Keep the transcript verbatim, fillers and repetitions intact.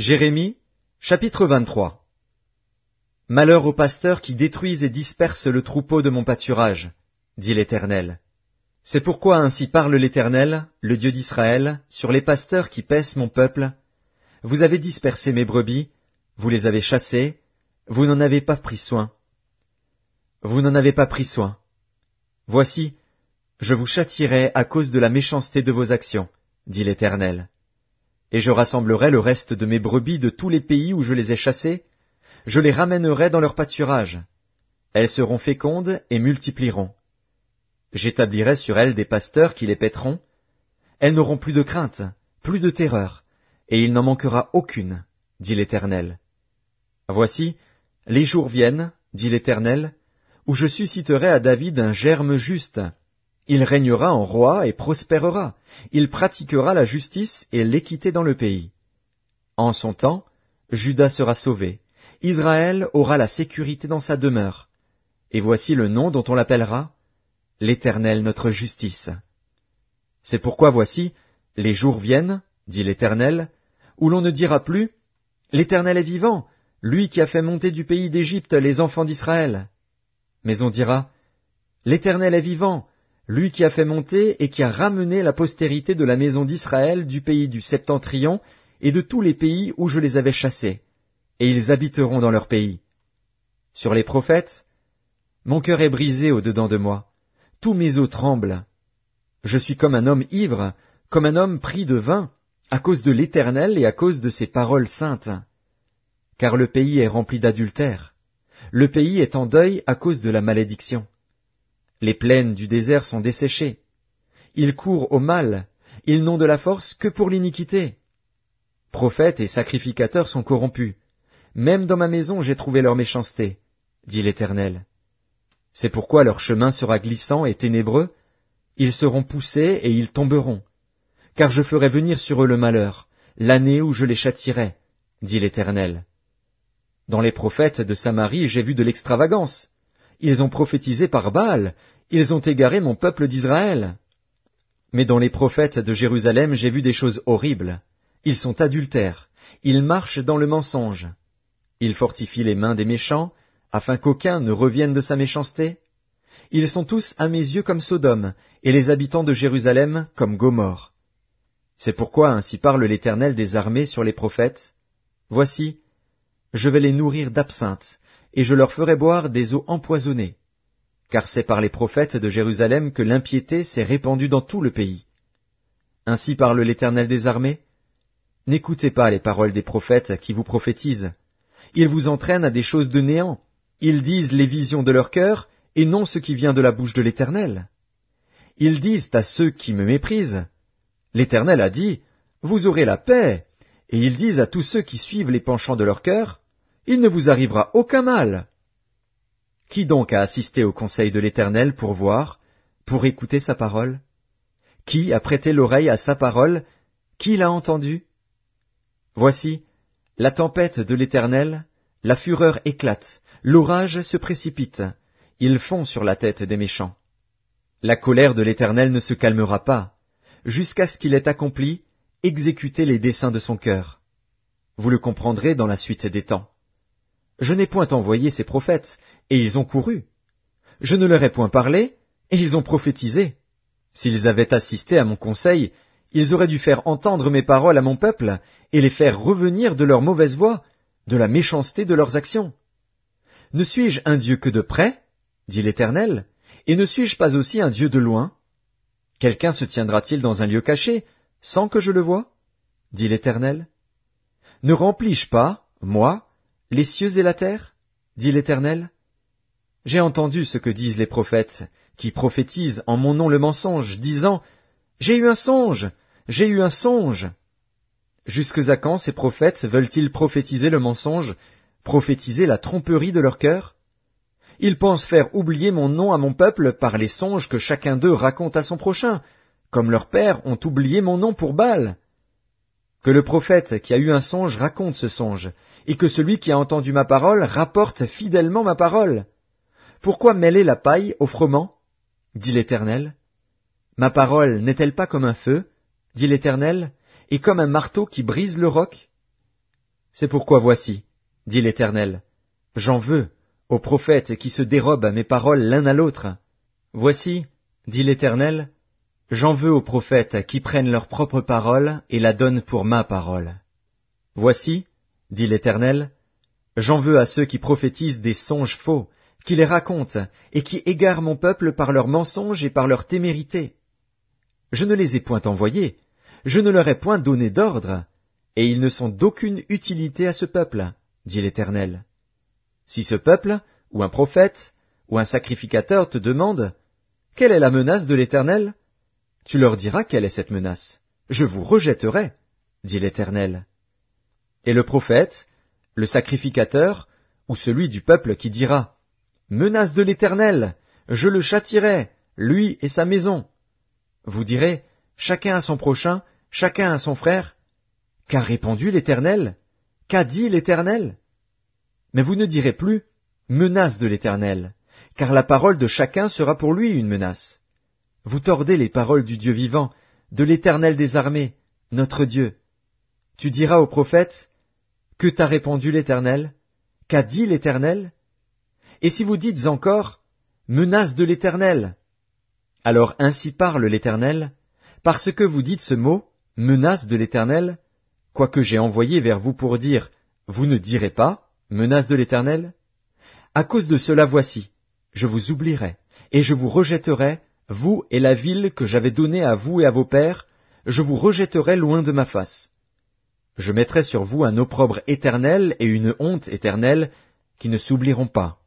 Jérémie, chapitre vingt-trois. Malheur aux pasteurs qui détruisent et dispersent le troupeau de mon pâturage, dit l'Éternel. C'est pourquoi ainsi parle l'Éternel, le Dieu d'Israël, sur les pasteurs qui paissent mon peuple. Vous avez dispersé mes brebis, vous les avez chassées, vous n'en avez pas pris soin. Vous n'en avez pas pris soin. Voici, je vous châtierai à cause de la méchanceté de vos actions, dit l'Éternel. Et je rassemblerai le reste de mes brebis de tous les pays où je les ai chassées, je les ramènerai dans leur pâturage. Elles seront fécondes et multiplieront. J'établirai sur elles des pasteurs qui les paîtront. Elles n'auront plus de crainte, plus de terreur, et il n'en manquera aucune, dit l'Éternel. Voici, les jours viennent, dit l'Éternel, où je susciterai à David un germe juste. Il régnera en roi et prospérera. Il pratiquera la justice et l'équité dans le pays. En son temps, Juda sera sauvé. Israël aura la sécurité dans sa demeure. Et voici le nom dont on l'appellera, l'Éternel notre justice. C'est pourquoi voici, les jours viennent, dit l'Éternel, où l'on ne dira plus, l'Éternel est vivant, lui qui a fait monter du pays d'Égypte les enfants d'Israël. Mais on dira, l'Éternel est vivant, lui qui a fait monter et qui a ramené la postérité de la maison d'Israël du pays du Septentrion et de tous les pays où je les avais chassés, et ils habiteront dans leur pays. Sur les prophètes, mon cœur est brisé au-dedans de moi, tous mes os tremblent. Je suis comme un homme ivre, comme un homme pris de vin, à cause de l'Éternel et à cause de ses paroles saintes. Car le pays est rempli d'adultère, le pays est en deuil à cause de la malédiction. Les plaines du désert sont desséchées. Ils courent au mal, ils n'ont de la force que pour l'iniquité. Prophètes et sacrificateurs sont corrompus. Même dans ma maison j'ai trouvé leur méchanceté, dit l'Éternel. C'est pourquoi leur chemin sera glissant et ténébreux, ils seront poussés et ils tomberont. Car je ferai venir sur eux le malheur, l'année où je les châtierai, dit l'Éternel. Dans les prophètes de Samarie j'ai vu de l'extravagance. Ils ont prophétisé par Baal, ils ont égaré mon peuple d'Israël. Mais dans les prophètes de Jérusalem j'ai vu des choses horribles. Ils sont adultères, ils marchent dans le mensonge. Ils fortifient les mains des méchants, afin qu'aucun ne revienne de sa méchanceté. Ils sont tous à mes yeux comme Sodome, et les habitants de Jérusalem comme Gomorrhe. C'est pourquoi ainsi parle l'Éternel des armées sur les prophètes. Voici, je vais les nourrir d'absinthe, et je leur ferai boire des eaux empoisonnées. Car c'est par les prophètes de Jérusalem que l'impiété s'est répandue dans tout le pays. Ainsi parle l'Éternel des armées. N'écoutez pas les paroles des prophètes qui vous prophétisent. Ils vous entraînent à des choses de néant. Ils disent les visions de leur cœur, et non ce qui vient de la bouche de l'Éternel. Ils disent à ceux qui me méprisent, l'Éternel a dit, vous aurez la paix. Et ils disent à tous ceux qui suivent les penchants de leur cœur, il ne vous arrivera aucun mal. Qui donc a assisté au conseil de l'Éternel pour voir, pour écouter sa parole? Qui a prêté l'oreille à sa parole? Qui l'a entendu? Voici, la tempête de l'Éternel, la fureur éclate, l'orage se précipite, ils fond sur la tête des méchants. La colère de l'Éternel ne se calmera pas, jusqu'à ce qu'il ait accompli, exécuté les desseins de son cœur. Vous le comprendrez dans la suite des temps. Je n'ai point envoyé ces prophètes, et ils ont couru. Je ne leur ai point parlé, et ils ont prophétisé. S'ils avaient assisté à mon conseil, ils auraient dû faire entendre mes paroles à mon peuple, et les faire revenir de leur mauvaise voie, de la méchanceté de leurs actions. Ne suis-je un Dieu que de près, dit l'Éternel, et ne suis-je pas aussi un Dieu de loin? Quelqu'un se tiendra-t-il dans un lieu caché, sans que je le voie, dit l'Éternel? Ne remplis-je pas, moi, les cieux et la terre, dit l'Éternel? J'ai entendu ce que disent les prophètes, qui prophétisent en mon nom le mensonge, disant, j'ai eu un songe, j'ai eu un songe. Jusques à quand ces prophètes veulent-ils prophétiser le mensonge, prophétiser la tromperie de leur cœur? Ils pensent faire oublier mon nom à mon peuple par les songes que chacun d'eux raconte à son prochain, comme leurs pères ont oublié mon nom pour Baal. Que le prophète qui a eu un songe raconte ce songe, et que celui qui a entendu ma parole rapporte fidèlement ma parole. Pourquoi mêler la paille au froment, dit l'Éternel? Ma parole n'est-elle pas comme un feu, dit l'Éternel, et comme un marteau qui brise le roc? C'est pourquoi voici, dit l'Éternel, j'en veux aux prophètes qui se dérobent à mes paroles l'un à l'autre. Voici, dit l'Éternel, j'en veux aux prophètes qui prennent leur propre parole et la donnent pour ma parole. Voici, dit l'Éternel, j'en veux à ceux qui prophétisent des songes faux, qui les racontent, et qui égarent mon peuple par leurs mensonges et par leur témérité. Je ne les ai point envoyés, je ne leur ai point donné d'ordre, et ils ne sont d'aucune utilité à ce peuple, dit l'Éternel. Si ce peuple, ou un prophète, ou un sacrificateur te demande, quelle est la menace de l'Éternel? Tu leur diras quelle est cette menace. Je vous rejetterai, dit l'Éternel. Et le prophète, le sacrificateur, ou celui du peuple qui dira, menace de l'Éternel, je le châtierai, lui et sa maison. Vous direz, chacun à son prochain, chacun à son frère. Qu'a répondu l'Éternel? Qu'a dit l'Éternel? Mais vous ne direz plus, menace de l'Éternel, car la parole de chacun sera pour lui une menace. Vous tordez les paroles du Dieu vivant, de l'Éternel des armées, notre Dieu. Tu diras au prophète, que t'a répondu l'Éternel? Qu'a dit l'Éternel? Et si vous dites encore, menace de l'Éternel, alors ainsi parle l'Éternel, parce que vous dites ce mot, menace de l'Éternel, quoique j'ai envoyé vers vous pour dire, vous ne direz pas, menace de l'Éternel? À cause de cela voici, je vous oublierai, et je vous rejetterai, vous et la ville que j'avais donnée à vous et à vos pères, je vous rejetterai loin de ma face. Je mettrai sur vous un opprobre éternel et une honte éternelle qui ne s'oublieront pas.